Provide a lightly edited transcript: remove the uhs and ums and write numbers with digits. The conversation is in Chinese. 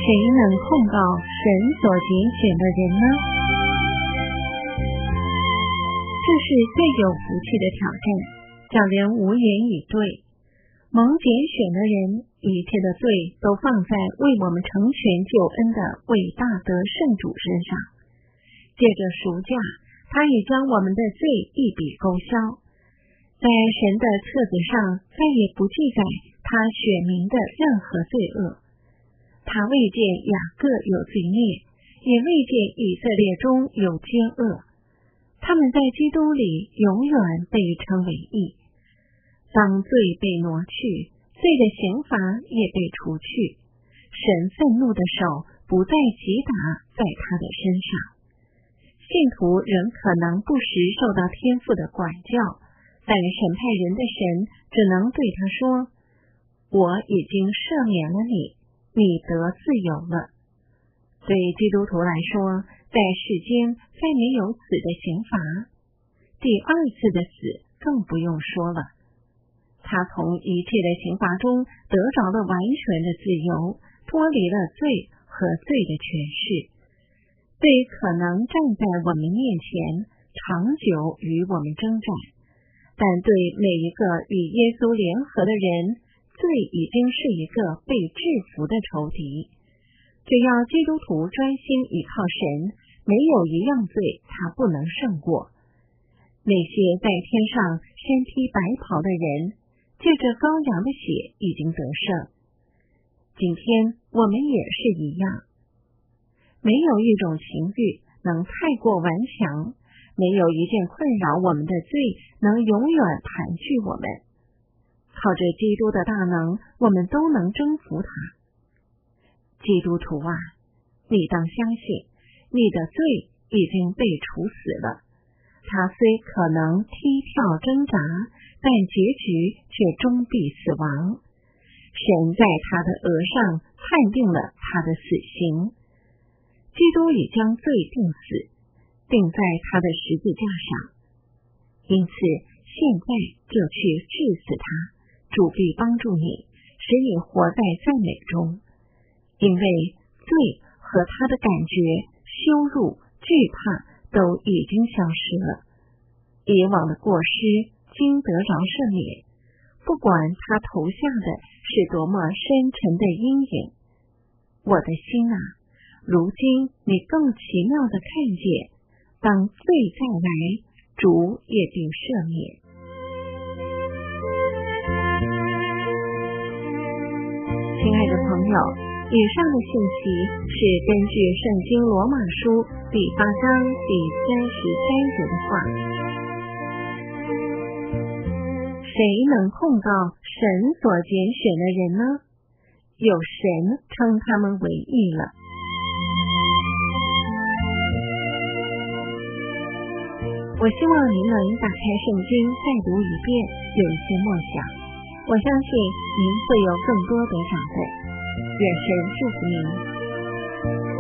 能控告神所拣选的人呢？这是最有福气的挑战，叫人无言以对。蒙拣选的人，一切的罪都放在为我们成全救恩的伟大的圣主身上。借着赎价，他已将我们的罪一笔勾销，在神的册子上再也不记载他选民的任何罪恶。他未见雅各有罪孽，也未见以色列中有奸恶，他们在基督里永远被称为义。当罪被挪去，罪的刑罚也被除去，神愤怒的手不再击打在他的身上。信徒仍可能不时受到天父的管教，但审判人的神只能对他说：我已经赦免了你，你得自由了。对基督徒来说，在世间再没有死的刑罚，第二次的死更不用说了。他从一切的刑罚中得着了完全的自由，脱离了罪和罪的权势。罪可能站在我们面前，长久与我们征战，但对每一个与耶稣联合的人，罪已经是一个被制服的仇敌。只要基督徒专心倚靠神，没有一样罪他不能胜过。那些在天上身披白袍的人，借着羔羊的血已经得胜。今天我们也是一样，没有一种情欲能太过顽强，没有一件困扰我们的罪能永远盘踞我们。靠着基督的大能，我们都能征服它。基督徒啊，你当相信，你的罪已经被处死了。他虽可能踢跳挣扎，但结局却终必死亡。神在他的额上判定了他的死刑。基督已将罪定死，定在他的十字架上。因此，现在就去治死他，主必帮助你，使你活在赞美中。因为罪和他的感觉、羞辱、惧怕都已经消失了，以往的过失经得着赦免，不管他投下的是多么深沉的阴影。我的心啊，如今你更奇妙地看见，当罪再来，主也必赦免。亲爱的朋友，以上的信息是根据圣经罗马书第8章第33节的话。谁能控告神所拣选的人呢？有神称他们为义了。我希望您能打开圣经再读一遍，有一些默想。我相信您会有更多得着的。愿神祝福您。